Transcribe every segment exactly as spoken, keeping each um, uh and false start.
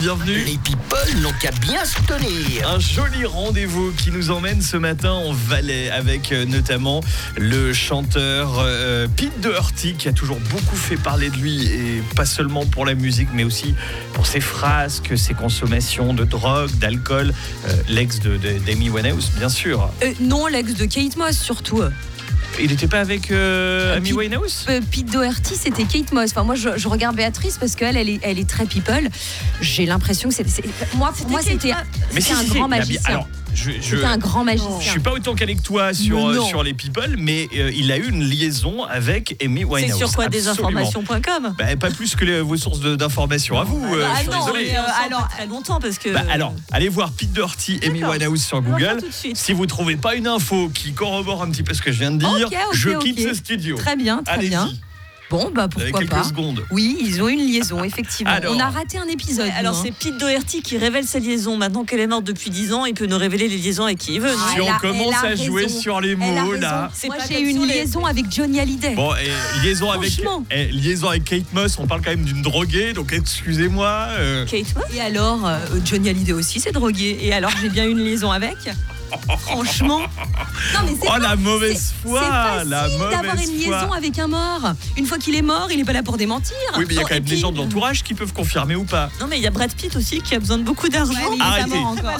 Bienvenue. Les people n'ont qu'à bien se tenir. Un joli rendez-vous qui nous emmène ce matin en Valais avec euh, notamment le chanteur euh, Pete Doherty qui a toujours beaucoup fait parler de lui et pas seulement pour la musique mais aussi pour ses frasques, ses consommations de drogue, d'alcool. Euh, l'ex de, de, d'Amy Winehouse bien sûr. Euh, non, l'ex de Kate Moss surtout. Il n'était pas avec euh, Amy Pete, Winehouse euh, Pete Doherty, c'était Kate Moss. Enfin, moi, je, je regarde Béatrice parce qu'elle, elle est, elle est très people. J'ai l'impression que c'était. C'est, moi, pour C'était moi, c'était, Kate c'était Mais si, un si, grand si. magicien. Alors, je, je, c'était un grand magicien. je suis pas autant qu'avec toi sur, Mais euh, non. sur les people, mais euh, il a eu une liaison avec Amy Winehouse. C'est sur quoi, Absolument. desinformation point com? Bah, pas plus que les, vos sources de, d'informations à vous. euh, Ah je suis non, désolé. mais euh, Alors- alors très longtemps parce que. Bah, alors, allez voir Pete Doherty, Amy D'accord. Winehouse sur On va faire Google. tout de suite. Si vous trouvez pas une info qui corrobore un petit peu ce que je viens de dire, Ok, ok, je ok. quitte ce studio. Très bien, très Allez-y. bien. Bon, bah Vous avez pourquoi quelques pas. secondes. Oui, ils ont une liaison, effectivement. Alors. On a raté un épisode. Ouais, alors nous, hein. c'est Pete Doherty qui révèle sa liaison. Maintenant qu'elle est morte depuis dix ans, il peut nous révéler les liaisons avec qui il veut. non Si elle on a- commence elle a à jouer raison. sur les Elle a mots raison. là. C'est Moi, pas j'ai comme eu une sur les- liaison avec Johnny Hallyday. Bon, et liaison avec, Franchement. eh, liaison avec Kate Moss, on parle quand même d'une droguée, donc excusez-moi. euh, Kate Moss. Et alors, euh, Johnny Hallyday aussi, c'est drogué. Et alors, j'ai bien eu une liaison avec. Franchement. Non, mais c'est Oh pas- la mauvaise c'est- foi, c'est la facile d'avoir mauvaise une foi. liaison avec un mort. Une fois qu'il est mort, il n'est pas là pour démentir. Oui, mais il y a Non, quand et même des puis- gens de l'entourage qui peuvent confirmer ou pas. Non mais il y a Brad Pitt aussi qui a besoin de beaucoup d'argent. Ouais, mais il est pas Arrêtez. mort encore.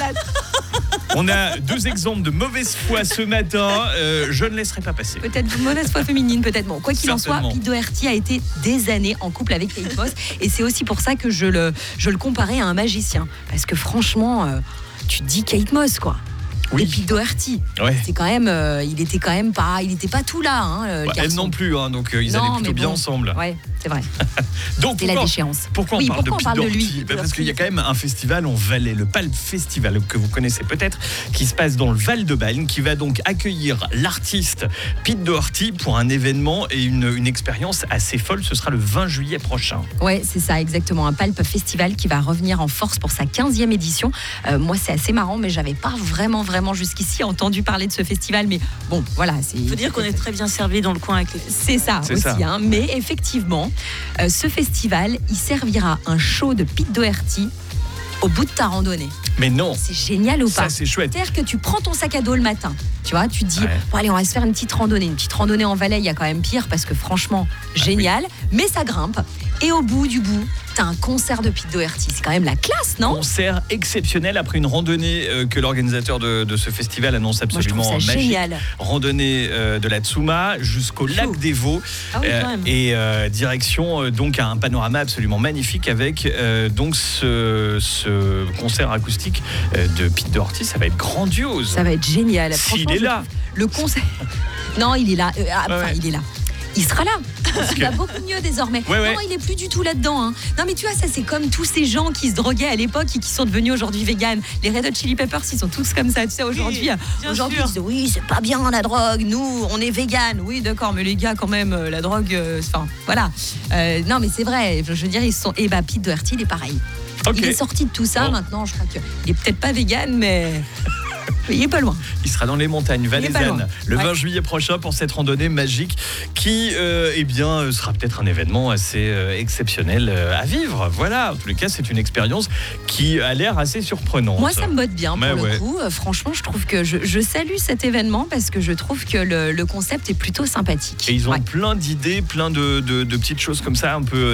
On a deux exemples de mauvaise foi ce matin. Euh, je ne laisserai pas passer. Peut-être une mauvaise foi féminine, peut-être. Bon, quoi qu'il en soit, Certainement. Pete Doherty a été des années en couple avec Kate Moss. Et c'est aussi pour ça que je le, je le comparais à un magicien. Parce que franchement, euh, tu te dis Kate Moss, quoi. Oui. Et Pete Doherty, Ouais. c'est quand même, euh, il était quand même pas, il était pas tout là, hein, le Bah, elle garçon. non plus, hein, donc euh, ils Non, allaient plutôt mais bien bon. ensemble. Ouais, c'est vrai. Donc C'est la pourquoi, déchéance. pourquoi Oui, on parle pourquoi on de parle Pete de lui, Doherty Pete Bah, Parce Doherty. qu'il y a quand même un festival en Valais, le Palp Festival, que vous connaissez peut-être, qui se passe dans le Val-de-Balme, qui va donc accueillir l'artiste Pete Doherty pour un événement et une, une expérience assez folle. Ce sera le vingt juillet prochain. Ouais, c'est ça, exactement. Un Palp Festival qui va revenir en force pour sa quinzième édition. Euh, moi, c'est assez marrant, mais j'avais pas vraiment, vraiment jusqu'ici entendu parler de ce festival. Mais bon, voilà. C'est, Il faut dire qu'on est très bien servi dans le coin avec les. C'est ça C'est aussi. ça. Hein. Mais effectivement, euh, ce festival, il servira un show de Pete Doherty au bout de ta randonnée. Mais non, C'est génial ou ça pas? c'est chouette. C'est-à-dire que tu prends ton sac à dos le matin, tu vois, tu te dis, Ouais. bon allez, on va se faire une petite randonnée. Une petite randonnée en Valais, il y a quand même pire parce que franchement, génial, mais ça grimpe. Et au bout du bout, t'as un concert de Pete Doherty. C'est quand même la classe, non? Concert exceptionnel après une randonnée euh, que l'organisateur de, de ce festival annonce Moi, je trouve absolument ça magique. génial. Randonnée euh, de la Tsuma jusqu'au lac des Vaux. Ah oui, Euh, quand même. et euh, direction euh, donc un panorama absolument magnifique avec euh, donc ce, ce concert acoustique euh, de Pete Doherty. Ça va être grandiose. Ça va être génial. S'il Franchement, est je là. trouve Le concert. Non, il est là. Euh, ah, enfin, Ouais. il est là. Il sera là. Il va beaucoup mieux désormais. Ouais, ouais. Non, il est plus du tout là-dedans. Hein. Non, mais tu vois, ça, c'est comme tous ces gens qui se droguaient à l'époque et qui sont devenus aujourd'hui véganes. Les Red Hot Chili Peppers, ils sont tous comme ça. Tu sais, aujourd'hui, Oui, bien aujourd'hui sûr. ils disent oui, c'est pas bien la drogue. Nous, on est véganes. Oui, d'accord, mais les gars, quand même, euh, la drogue, euh, enfin, voilà. Euh, non, mais c'est vrai. Je veux dire, ils sont. Et bah, Pete Doherty, il est pareil. Ok. Il est sorti de tout ça. Bon. Maintenant, je crois qu'il est peut-être pas végane, mais il est pas loin. Il sera dans les montagnes est pas valaisannes loin. le Ouais. vingt juillet prochain pour cette randonnée magique qui euh, eh bien, euh, sera peut-être un événement assez euh, exceptionnel euh, à vivre. Voilà, en tous les cas, c'est une expérience qui a l'air assez surprenante. Moi, ça me botte bien pour Mais le ouais. coup. Euh, franchement, je trouve que je, je salue cet événement parce que je trouve que le, le concept est plutôt sympathique. Et ils ont Ouais. plein d'idées, plein de, de, de petites choses comme ça, un peu